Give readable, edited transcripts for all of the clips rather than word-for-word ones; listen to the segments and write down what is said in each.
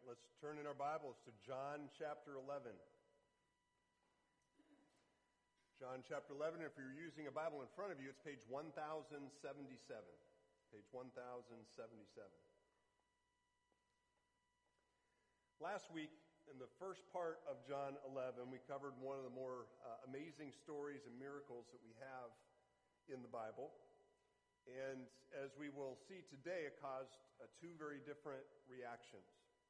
Let's turn in our Bibles to John chapter 11. John chapter 11, if you're using a Bible in front of you, it's page 1077. Page 1077. Last week, in the first part of John 11, we covered one of the more amazing stories and miracles that we have in the Bible. And as we will see today, it caused two very different reactions.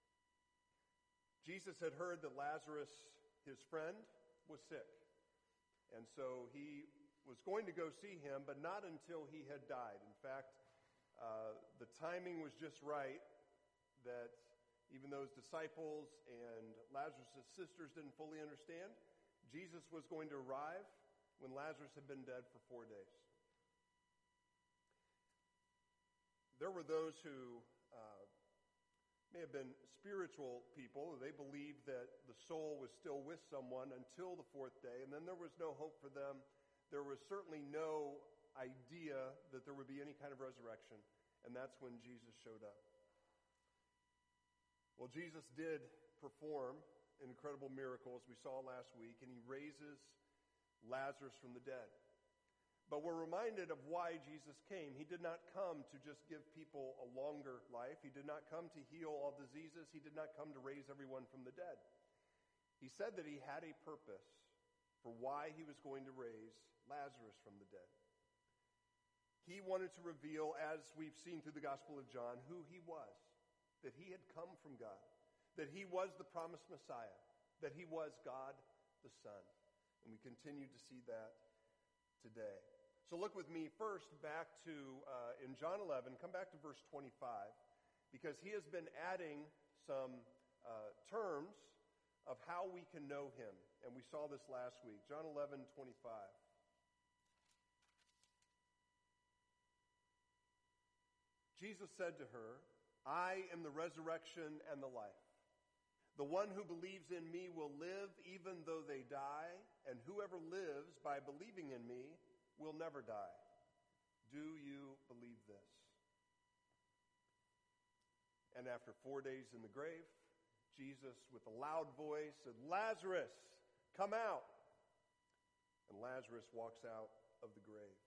Jesus had heard that Lazarus, his friend, was sick. And so he was going to go see him, but not until he had died. In fact, the timing was just right that even those disciples and Lazarus' sisters didn't fully understand, Jesus was going to arrive when Lazarus had been dead for 4 days. There were those who may have been spiritual people. They believed that the soul was still with someone until the fourth day, and then there was no hope for them. There was certainly no idea that there would be any kind of resurrection, and that's when Jesus showed up. Well, Jesus did perform an incredible miracle, as we saw last week, and he raises Lazarus from the dead. But we're reminded of why Jesus came. He did not come to just give people a longer life. He did not come to heal all diseases. He did not come to raise everyone from the dead. He said that he had a purpose for why he was going to raise Lazarus from the dead. He wanted to reveal, as we've seen through the Gospel of John, who he was, that he had come from God, that he was the promised Messiah, that he was God the Son. And we continue to see that today. So look with me first back to, in John 11, come back to verse 25, because he has been adding some terms of how we can know him. And we saw this last week. John 11:25. Jesus said to her, "I am the resurrection and the life. The one who believes in me will live even though they die, and whoever lives by believing in me will never die. Do you believe this?" And after 4 days in the grave, Jesus, with a loud voice, said, "Lazarus, come out." And Lazarus walks out of the grave.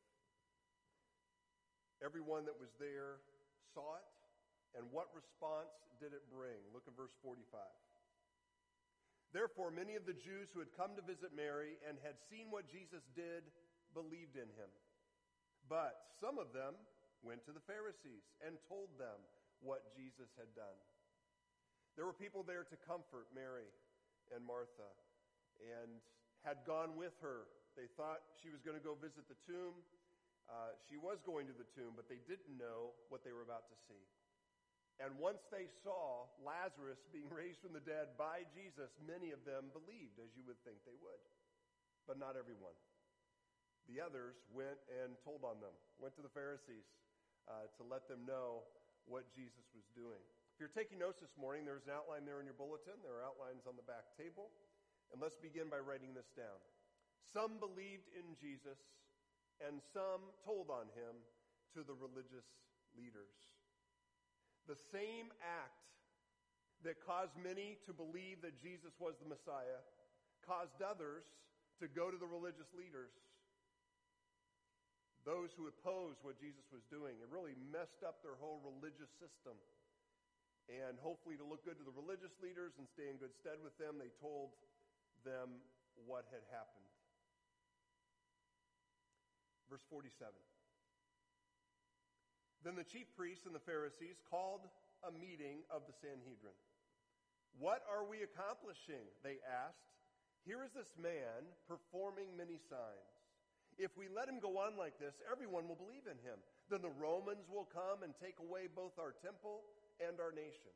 Everyone that was there saw it, and what response did it bring? Look at verse 45. Therefore, many of the Jews who had come to visit Mary and had seen what Jesus did believed in him. But some of them went to the Pharisees and told them what Jesus had done. There were people there to comfort Mary and Martha and had gone with her. They thought she was going to go visit the tomb. She was going to the tomb, but they didn't know what they were about to see. And once they saw Lazarus being raised from the dead by Jesus, many of them believed, as you would think they would. But not everyone. The others went and told on them, went to the Pharisees to let them know what Jesus was doing. If you're taking notes this morning, there's an outline there in your bulletin. There are outlines on the back table. And let's begin by writing this down. Some believed in Jesus, and some told on him to the religious leaders. The same act that caused many to believe that Jesus was the Messiah caused others to go to the religious leaders. Those who opposed what Jesus was doing. It really messed up their whole religious system. And hopefully to look good to the religious leaders and stay in good stead with them, they told them what had happened. Verse 47. Then the chief priests and the Pharisees called a meeting of the Sanhedrin. "What are we accomplishing?" they asked. "Here is this man performing many signs. If we let him go on like this, everyone will believe in him. Then the Romans will come and take away both our temple and our nation."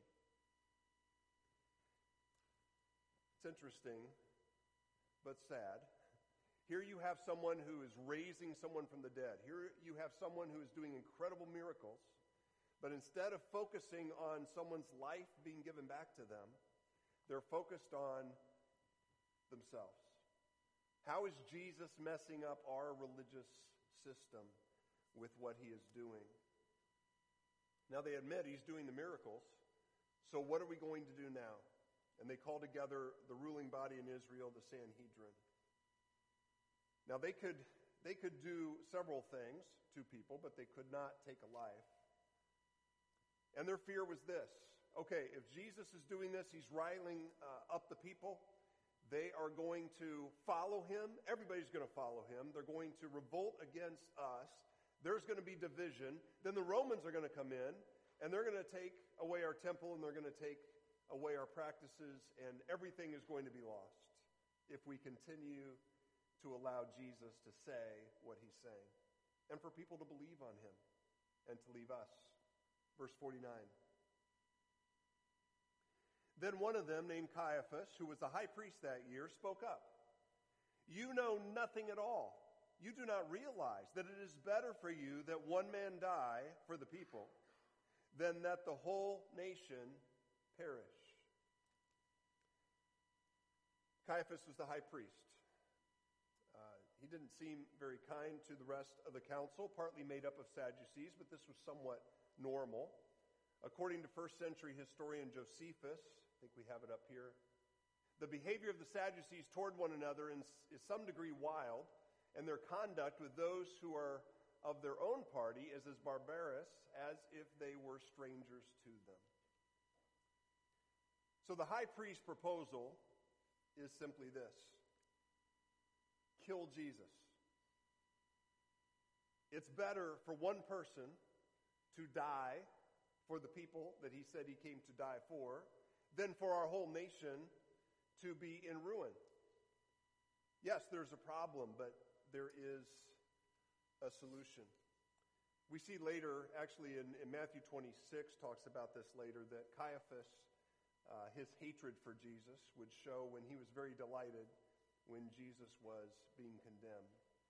It's interesting, but sad. Here you have someone who is raising someone from the dead. Here you have someone who is doing incredible miracles. But instead of focusing on someone's life being given back to them, they're focused on themselves. How is Jesus messing up our religious system with what he is doing? Now they admit he's doing the miracles, So what are we going to do now? And they called together the ruling body in Israel, the Sanhedrin. Now they could do several things to people, but they could not take a life. And their fear was this. Okay, if Jesus is doing this, he's riling up the people. They are going to follow him. Everybody's going to follow him. They're going to revolt against us. There's going to be division. Then the Romans are going to come in, and they're going to take away our temple, and they're going to take away our practices, and everything is going to be lost if we continue to allow Jesus to say what he's saying, and for people to believe on him and to leave us. Verse 49. Then one of them, named Caiaphas, who was the high priest that year, spoke up. You know nothing at all. You do not realize that it is better for you that one man die for the people than that the whole nation perish. Caiaphas was the high priest. He didn't seem very kind to the rest of the council, partly made up of Sadducees, but this was somewhat normal. According to first century historian Josephus, I think we have it up here, the behavior of the Sadducees toward one another is some degree wild, and their conduct with those who are of their own party is as barbarous as if they were strangers to them. So the high priest's proposal is simply this: kill Jesus. It's better for one person to die for the people that he said he came to die for than for our whole nation to be in ruin. Yes, there's a problem, but there is a solution. We see later, actually in Matthew 26, talks about this later, that Caiaphas, his hatred for Jesus would show when he was very delighted when Jesus was being condemned.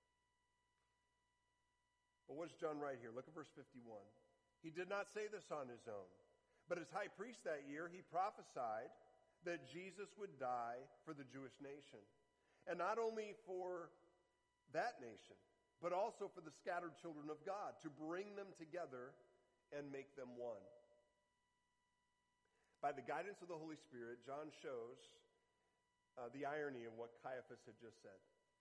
But what does John write here? Look at verse 51. He did not say this on his own, but as high priest that year, he prophesied that Jesus would die for the Jewish nation. And not only for that nation, but also for the scattered children of God, to bring them together and make them one. By the guidance of the Holy Spirit, John shows the irony of what Caiaphas had just said.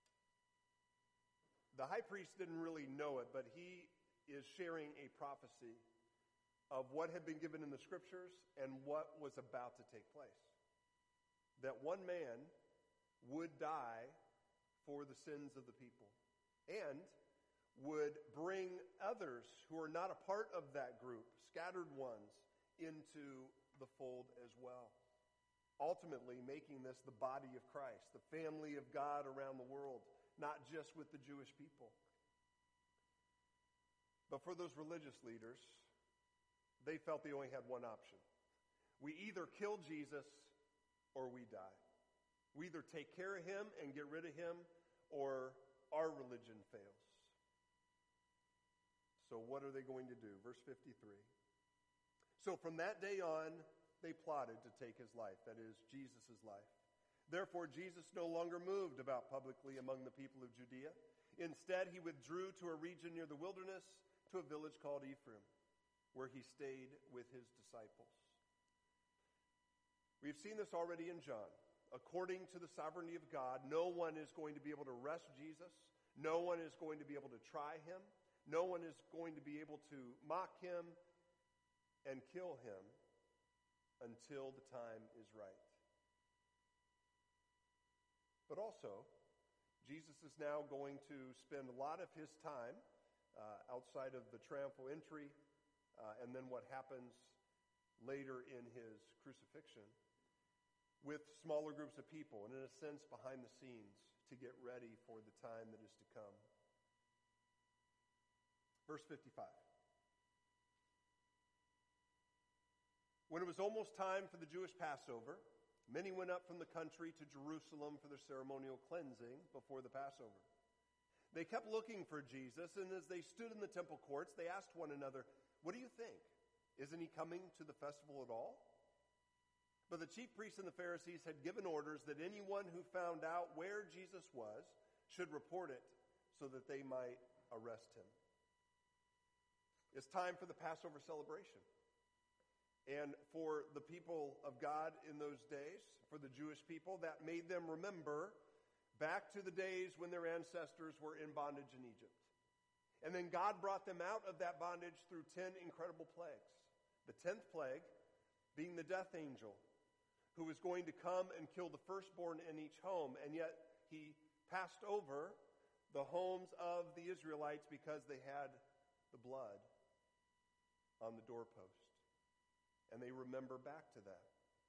The high priest didn't really know it, but he is sharing a prophecy of what had been given in the scriptures and what was about to take place. That one man would die for the sins of the people and would bring others who are not a part of that group, scattered ones, into the fold as well. Ultimately making this the body of Christ, the family of God around the world, not just with the Jewish people. But for those religious leaders, they felt they only had one option. We either kill Jesus or we die. We either take care of him and get rid of him, or our religion fails. So what are they going to do? Verse 53. So from that day on, they plotted to take his life, that is, Jesus' life. Therefore, Jesus no longer moved about publicly among the people of Judea. Instead, he withdrew to a region near the wilderness, to a village called Ephraim, where he stayed with his disciples. We've seen this already in John. According to the sovereignty of God, no one is going to be able to arrest Jesus. No one is going to be able to try him. No one is going to be able to mock him and kill him until the time is right. But also, Jesus is now going to spend a lot of his time outside of the triumphal entry and then what happens later in his crucifixion with smaller groups of people, and in a sense behind the scenes to get ready for the time that is to come. Verse 55. When it was almost time for the Jewish Passover, many went up from the country to Jerusalem for their ceremonial cleansing before the Passover. They kept looking for Jesus, and as they stood in the temple courts, they asked one another, "What do you think? Isn't he coming to the festival at all?" But the chief priests and the Pharisees had given orders that anyone who found out where Jesus was should report it so that they might arrest him. It's time for the Passover celebration. And for the people of God in those days, for the Jewish people, that made them remember back to the days when their ancestors were in bondage in Egypt. And then God brought them out of that bondage through 10 incredible plagues. The 10th plague being the death angel, who was going to come and kill the firstborn in each home. And yet he passed over the homes of the Israelites because they had the blood on the doorpost. And they remember back to that.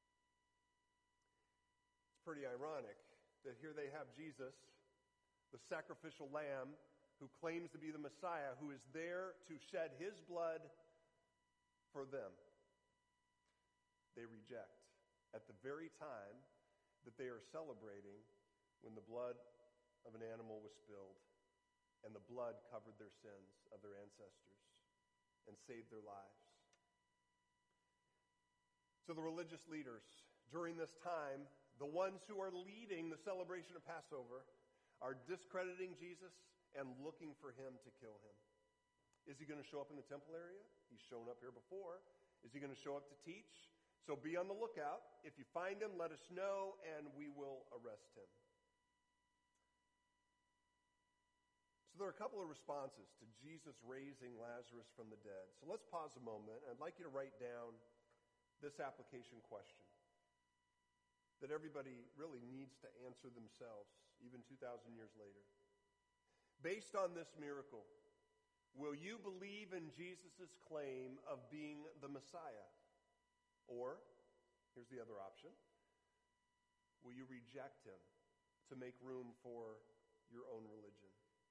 It's pretty ironic that here they have Jesus, the sacrificial lamb, who claims to be the Messiah, who is there to shed his blood for them. They reject at the very time that they are celebrating when the blood of an animal was spilled and the blood covered their sins of their ancestors and saved their lives. So the religious leaders, during this time, the ones who are leading the celebration of Passover, are discrediting Jesus and looking for him to kill him. Is he going to show up in the temple area? He's shown up here before. Is he going to show up to teach? So be on the lookout. If you find him, let us know, and we will arrest him. So there are a couple of responses to Jesus raising Lazarus from the dead. So let's pause a moment. I'd like you to write down this application question that everybody really needs to answer themselves, even 2,000 years later. Based on this miracle, will you believe in Jesus' claim of being the Messiah? Or, here's the other option, will you reject him to make room for your own religion?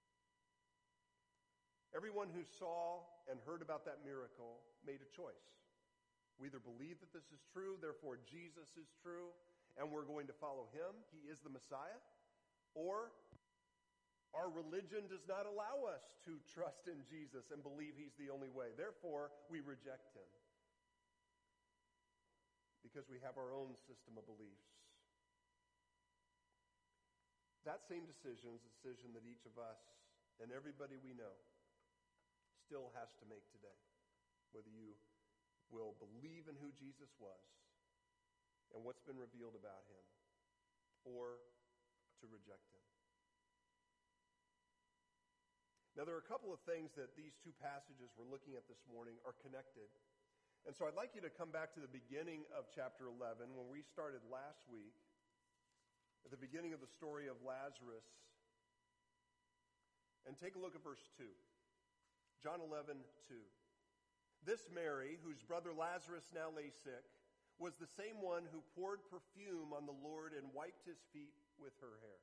Everyone who saw and heard about that miracle made a choice. We either believe that this is true, therefore Jesus is true, and we're going to follow him, he is the Messiah, or our religion does not allow us to trust in Jesus and believe he's the only way. Therefore, we reject him because we have our own system of beliefs. That same decision is a decision that each of us and everybody we know still has to make today, whether you will believe in who Jesus was and what's been revealed about him, or to reject him. Now, there are a couple of things that these two passages we're looking at this morning are connected. And so I'd like you to come back to the beginning of chapter 11, when we started last week, at the beginning of the story of Lazarus, and take a look at verse 2. John 11:2. This Mary, whose brother Lazarus now lay sick, was the same one who poured perfume on the Lord and wiped his feet with her hair.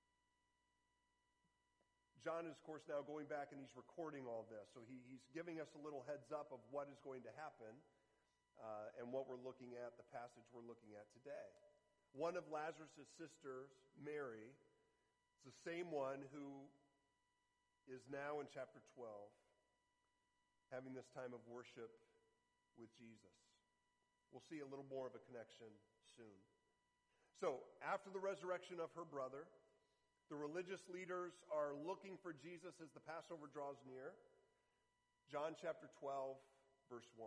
John is, of course, now going back and he's recording all this. So he's giving us a little heads up of what is going to happen and what we're looking at, the passage we're looking at today. One of Lazarus' sisters, Mary, is the same one who is now in chapter 12 having this time of worship with Jesus. We'll see a little more of a connection soon. So, after the resurrection of her brother, the religious leaders are looking for Jesus as the Passover draws near. John chapter 12, verse 1.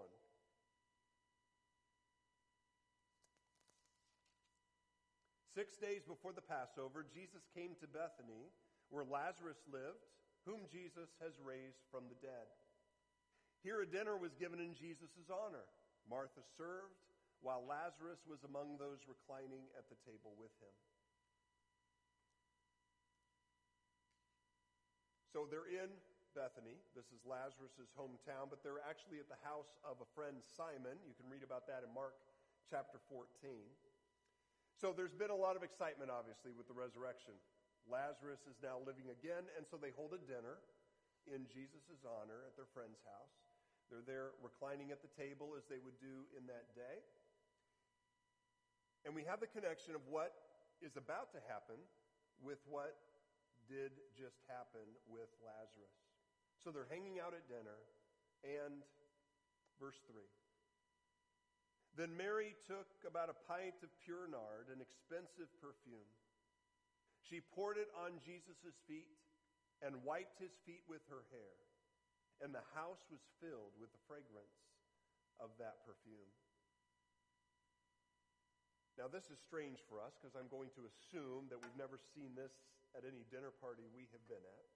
"6 days before the Passover, Jesus came to Bethany, where Lazarus lived, whom Jesus has raised from the dead. Here a dinner was given in Jesus' honor. Martha served, while Lazarus was among those reclining at the table with him." So they're in Bethany. This is Lazarus' hometown, but they're actually at the house of a friend, Simon. You can read about that in Mark chapter 14. So there's been a lot of excitement, obviously, with the resurrection. Lazarus is now living again, and so they hold a dinner in Jesus' honor at their friend's house. They're there reclining at the table as they would do in that day. And we have the connection of what is about to happen with what did just happen with Lazarus. So they're hanging out at dinner, and verse 3. "Then Mary took about a pint of pure nard, an expensive perfume. She poured it on Jesus' feet and wiped his feet with her hair. And the house was filled with the fragrance of that perfume. Now, this is strange for us because I'm going to assume that we've never seen this at any dinner party we have been at.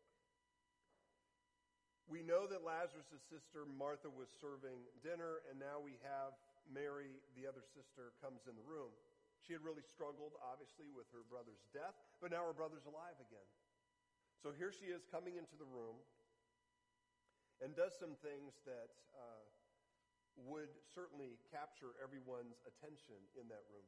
We know that Lazarus' sister Martha was serving dinner, and now we have Mary, the other sister, comes in the room. She had really struggled, obviously, with her brother's death, but now her brother's alive again. So here she is coming into the room and does some things that would certainly capture everyone's attention in that room.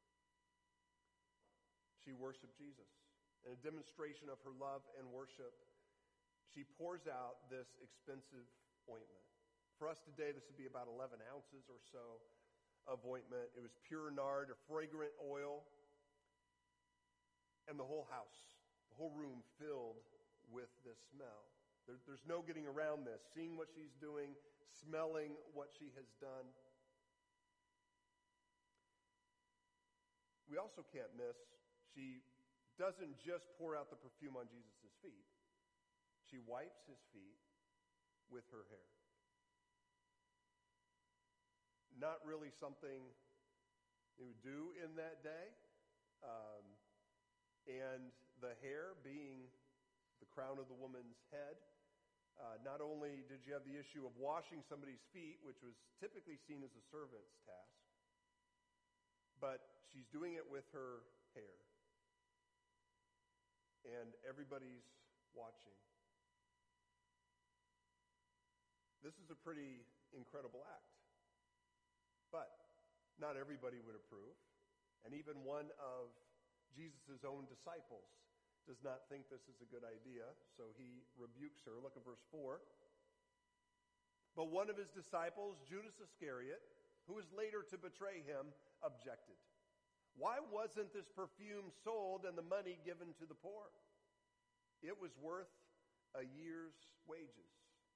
She worshiped Jesus. In a demonstration of her love and worship, she pours out this expensive ointment. For us today, this would be about 11 ounces or so of ointment. It was pure nard, a fragrant oil, and the whole house, the whole room filled with this smell. There's no getting around this. Seeing what she's doing, smelling what she has done. We also can't miss, she doesn't just pour out the perfume on Jesus' feet. She wipes his feet with her hair. Not really something they would do in that day. And the hair being the crown of the woman's head, not only did you have the issue of washing somebody's feet, which was typically seen as a servant's task, but she's doing it with her hair. And everybody's watching. This is a pretty incredible act. But not everybody would approve. And even one of Jesus' own disciples does not think this is a good idea, so he rebukes her. Look at verse 4. But one of his disciples, Judas Iscariot, who was later to betray him, objected. Why wasn't this perfume sold and the money given to the poor? It was worth a year's wages.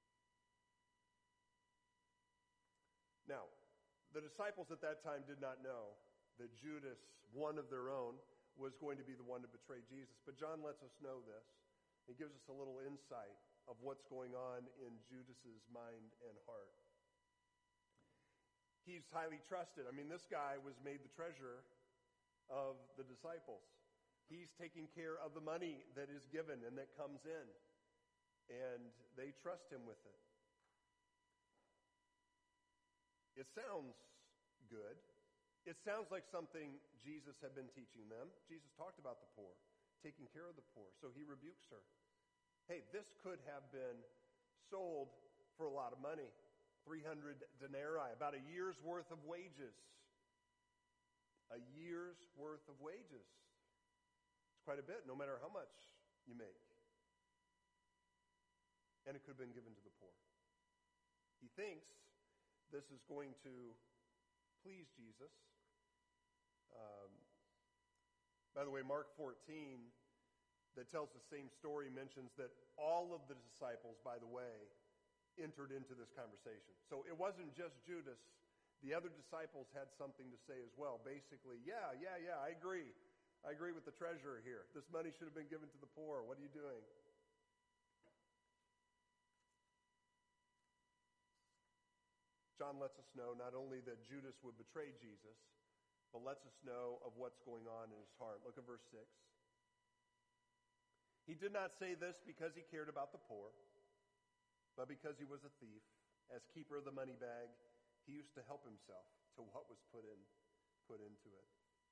Now, the disciples at that time did not know that Judas, one of their own, was going to be the one to betray Jesus. But John lets us know this. He gives us a little insight of what's going on in Judas's mind and heart. He's highly trusted. I mean, this guy was made the treasurer of the disciples. He's taking care of the money that is given and that comes in. And they trust him with it. It sounds good. It sounds like something Jesus had been teaching them. Jesus talked about the poor, taking care of the poor. So he rebukes her. Hey, this could have been sold for a lot of money. 300 denarii, about a year's worth of wages. A year's worth of wages. It's quite a bit, no matter how much you make. And it could have been given to the poor. He thinks this is going to please Jesus. By the way, Mark 14, that tells the same story, mentions that all of the disciples, by the way, entered into this conversation. So it wasn't just Judas. The other disciples had something to say as well. Basically, yeah, I agree. I agree with the treasurer here. This money should have been given to the poor. What are you doing? John lets us know not only that Judas would betray Jesus, but lets us know of what's going on in his heart. Look at verse 6. He did not say this because he cared about the poor, but because he was a thief. As keeper of the money bag, he used to help himself to what was put into it.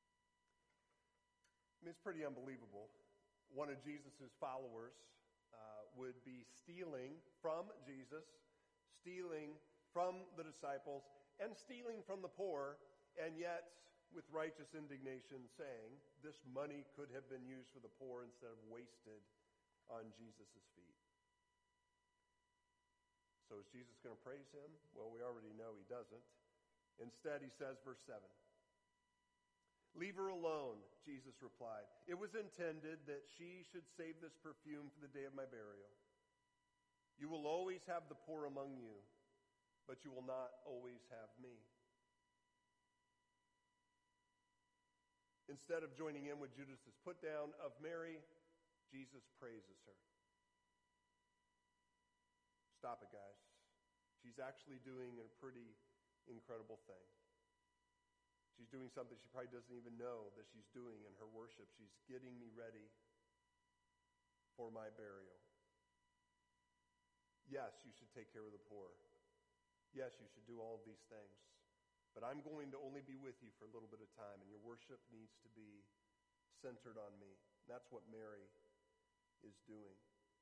I mean, it's pretty unbelievable. One of Jesus' followers would be stealing from Jesus, stealing from the disciples, and stealing from the poor, and yet with righteous indignation saying, this money could have been used for the poor instead of wasted on Jesus' feet. So is Jesus going to praise him? Well, we already know he doesn't. Instead, he says, verse 7, "Leave her alone," Jesus replied. "It was intended that she should save this perfume for the day of my burial. You will always have the poor among you, but you will not always have me." Instead of joining in with Judas's put down of Mary, Jesus praises her. Stop it, guys. She's actually doing a pretty incredible thing. She's doing something she probably doesn't even know that she's doing in her worship. She's getting me ready for my burial. Yes, you should take care of the poor. Yes, you should do all of these things. But I'm going to only be with you for a little bit of time, and your worship needs to be centered on me. And that's what Mary is doing.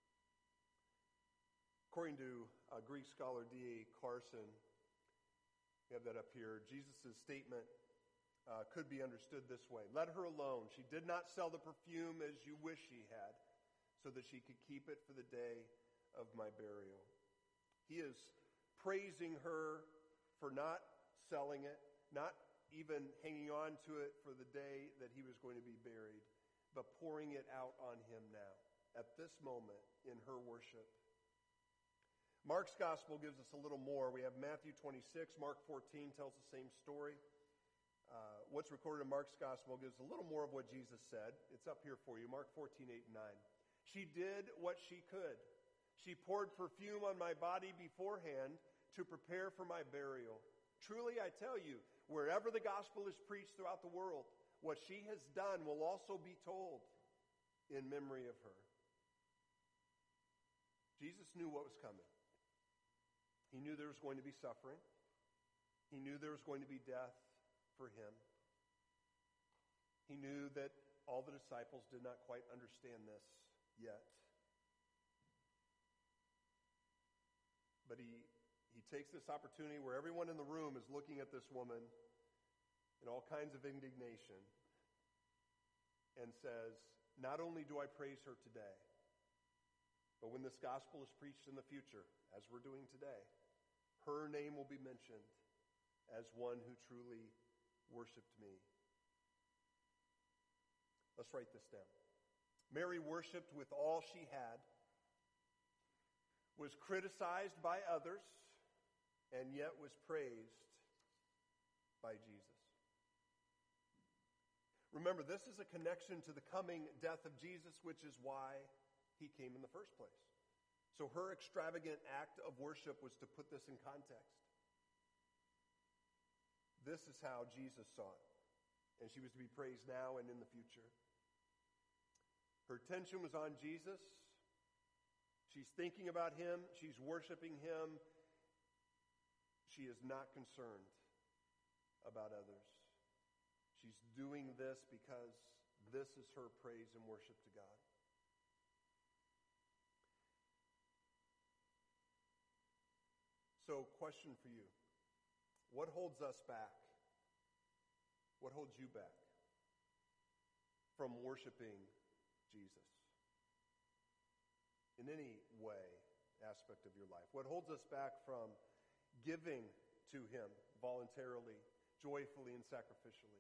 According to Greek scholar D.A. Carson, we have that up here, Jesus' statement could be understood this way. Let her alone. She did not sell the perfume as you wish she had, so that she could keep it for the day of my burial. He is praising her for not selling it, not even hanging on to it for the day that he was going to be buried, but pouring it out on him now, at this moment in her worship. Mark's gospel gives us a little more. We have Matthew 26. Mark 14 tells the same story. What's recorded in Mark's gospel gives a little more of what Jesus said. It's up here for you. Mark 14, 8 and 9. She did what she could. She poured perfume on my body beforehand to prepare for my burial. Truly, I tell you, wherever the gospel is preached throughout the world, what she has done will also be told in memory of her. Jesus knew what was coming. He knew there was going to be suffering. He knew there was going to be death for him. He knew that all the disciples did not quite understand this yet. But he takes this opportunity where everyone in the room is looking at this woman in all kinds of indignation and says, not only do I praise her today, but when this gospel is preached in the future, as we're doing today, her name will be mentioned as one who truly worshiped me. Let's write this down. Mary worshiped with all she had, was criticized by others, and yet was praised by Jesus. Remember, this is a connection to the coming death of Jesus, which is why he came in the first place. So her extravagant act of worship was to put this in context. This is how Jesus saw it, and she was to be praised now and in the future. Her attention was on Jesus. She's thinking about him. She's worshiping him. She is not concerned about others. She's doing this because this is her praise and worship to God. So, question for you. What holds us back? What holds you back from worshiping Jesus? In any way, aspect of your life. What holds us back from giving to him voluntarily, joyfully, and sacrificially?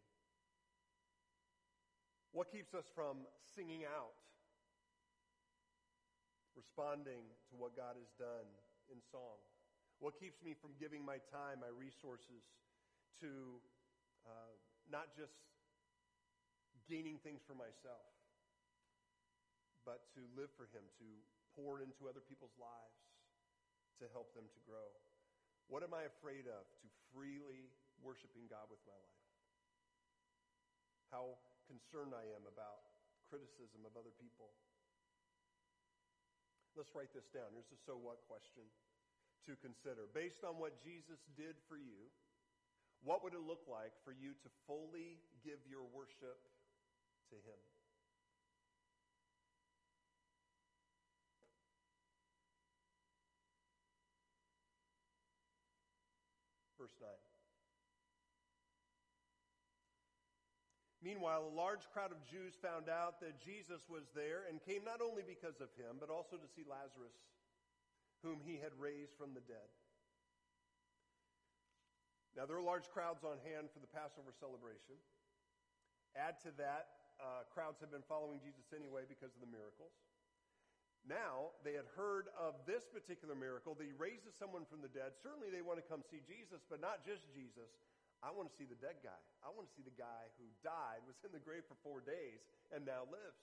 What keeps us from singing out, responding to what God has done in song? What keeps me from giving my time, my resources to not just gaining things for myself, but to live for him, to pour into other people's lives, to help them to grow? What am I afraid of to freely worshiping God with my life? How concerned I am about criticism of other people. Let's write this down. Here's a so what question to consider. Based on what Jesus did for you, what would it look like for you to fully give your worship to him? Verse 9. Meanwhile, a large crowd of Jews found out that Jesus was there and came not only because of him, but also to see Lazarus, whom he had raised from the dead. Now, there were large crowds on hand for the Passover celebration. Add to that, crowds had been following Jesus anyway because of the miracles. Now, they had heard of this particular miracle, that he raises someone from the dead. Certainly they want to come see Jesus, but not just Jesus. I want to see the dead guy. I want to see the guy who died, was in the grave for 4 days, and now lives.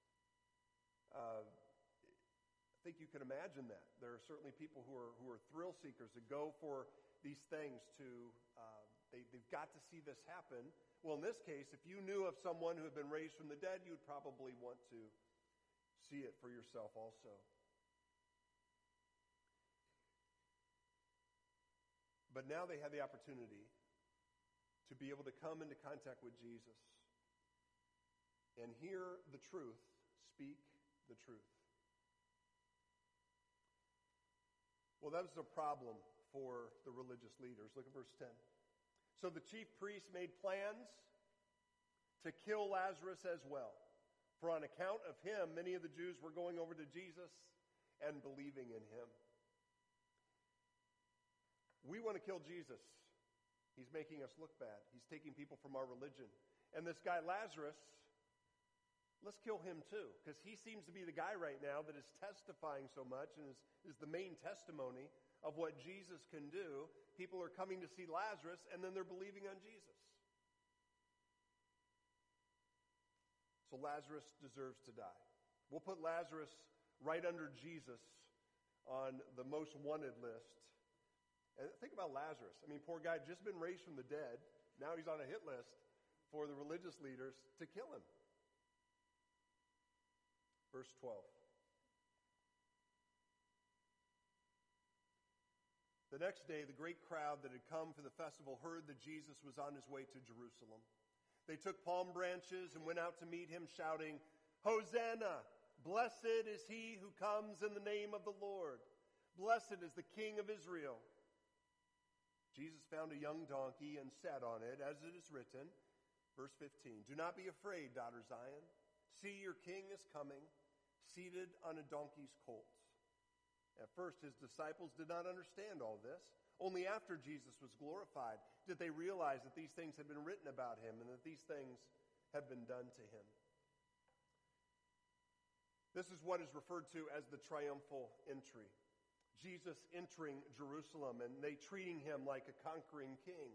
I think you can imagine that. There are certainly people who are thrill seekers that go for these things to They've got to see this happen. Well, in this case, if you knew of someone who had been raised from the dead, you would probably want to see it for yourself also. But now they had the opportunity to be able to come into contact with Jesus and hear the truth, speak the truth. Well, that was a problem for the religious leaders. Look at verse 10. So the chief priests made plans to kill Lazarus as well. For on account of him, many of the Jews were going over to Jesus and believing in him. We want to kill Jesus. He's making us look bad. He's taking people from our religion. And this guy Lazarus, let's kill him too, because he seems to be the guy right now that is testifying so much and is the main testimony of what Jesus can do. People are coming to see Lazarus, and then they're believing on Jesus. So Lazarus deserves to die. We'll put Lazarus right under Jesus on the most wanted list. And think about Lazarus. I mean, poor guy, just been raised from the dead. Now he's on a hit list for the religious leaders to kill him. Verse 12. The next day, the great crowd that had come for the festival heard that Jesus was on his way to Jerusalem. They took palm branches and went out to meet him, shouting, "Hosanna! Blessed is he who comes in the name of the Lord. Blessed is the King of Israel." Jesus found a young donkey and sat on it, as it is written. Verse 15. "Do not be afraid, daughter Zion. See, your king is coming, seated on a donkey's colt." At first, his disciples did not understand all this. Only after Jesus was glorified did they realize that these things had been written about him and that these things had been done to him. This is what is referred to as the triumphal entry. Jesus entering Jerusalem and they treating him like a conquering king.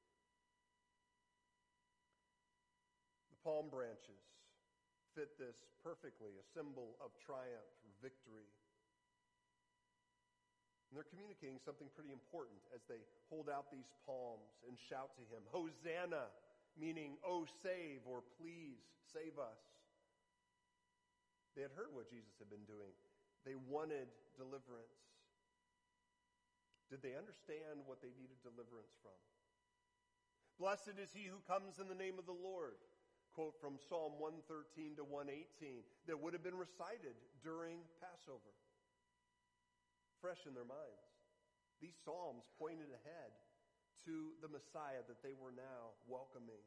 The palm branches fit this perfectly, a symbol of triumph, victory. And they're communicating something pretty important as they hold out these palms and shout to him, "Hosanna," meaning, "Oh, save," or "Please, save us." They had heard what Jesus had been doing. They wanted deliverance. Did they understand what they needed deliverance from? "Blessed is he who comes in the name of the Lord." Quote from Psalm 113 to 118 that would have been recited during Passover. Fresh in their minds. These psalms pointed ahead to the Messiah that they were now welcoming.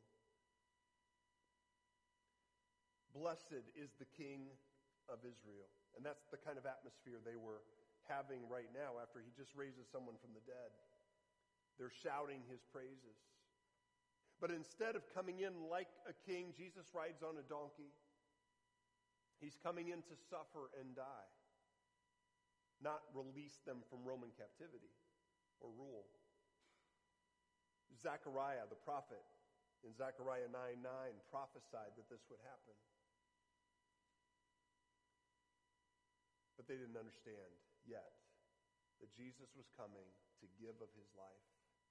Blessed is the King of Israel. And that's the kind of atmosphere they were having right now after he just raises someone from the dead. They're shouting his praises. But instead of coming in like a king, Jesus rides on a donkey. He's coming in to suffer and die, not release them from Roman captivity or rule. Zechariah, the prophet, in Zechariah 9:9, prophesied that this would happen. But they didn't understand yet that Jesus was coming to give of his life.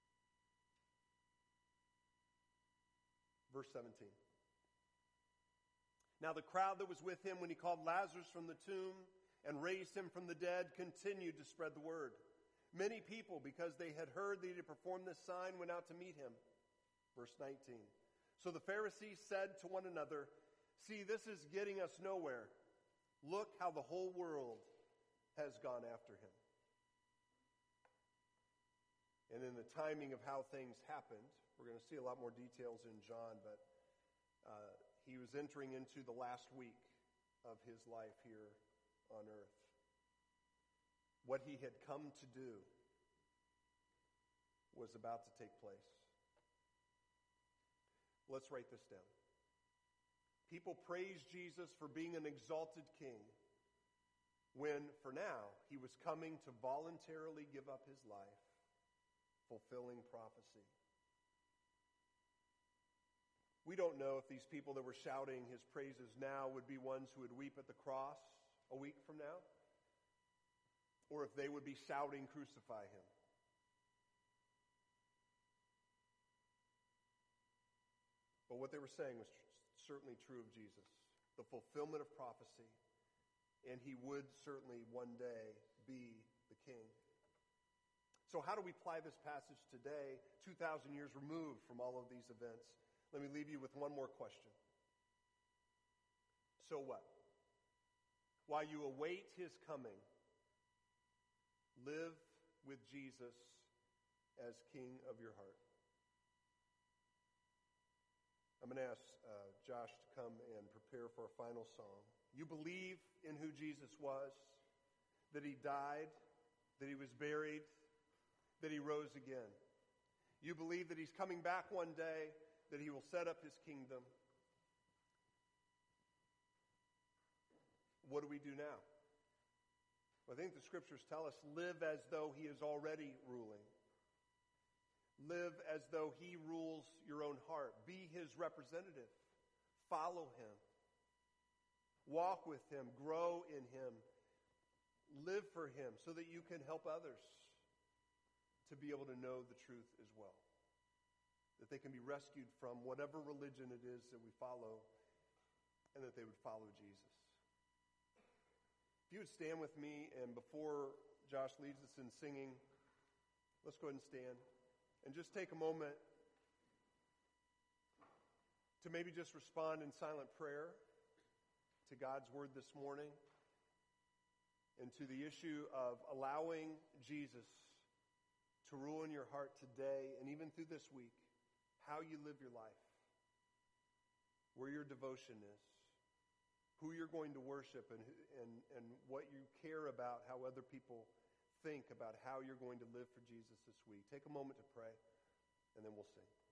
Verse 17. Now the crowd that was with him when he called Lazarus from the tomb and raised him from the dead continued to spread the word. Many people, because they had heard that he had performed this sign, went out to meet him. Verse 19. So the Pharisees said to one another, "See, this is getting us nowhere. Look how the whole world has gone after him." And in the timing of how things happened, we're going to see a lot more details in John, but he was entering into the last week of his life here on earth. What he had come to do was about to take place. Let's write this down. People praise Jesus for being an exalted king when, for now, he was coming to voluntarily give up his life, fulfilling prophecy. We don't know if these people that were shouting his praises now would be ones who would weep at the cross a week from now, or if they would be shouting, "Crucify him." But what they were saying was certainly true of Jesus, the fulfillment of prophecy, and he would certainly one day be the king. So how do we apply this passage today, 2,000 years removed from all of these events? Let me leave you with one more question. So what? While you await his coming, live with Jesus as king of your heart. I'm going to ask Josh to come and prepare for our final song. You believe in who Jesus was, that he died, that he was buried, that he rose again. You believe that he's coming back one day, that he will set up his kingdom. What do we do now? Well, I think the scriptures tell us, live as though he is already ruling. Live as though he rules your own heart. Be his representative. Follow him. Walk with him. Grow in him. Live for him so that you can help others to be able to know the truth as well. That they can be rescued from whatever religion it is that we follow, and that they would follow Jesus. If you would stand with me, and before Josh leads us in singing, let's go ahead and stand and just take a moment to maybe just respond in silent prayer to God's word this morning and to the issue of allowing Jesus to rule in your heart today and even through this week, how you live your life, where your devotion is, who you're going to worship, and what you care about, how other people think about how you're going to live for Jesus this week. Take a moment to pray, and then we'll sing.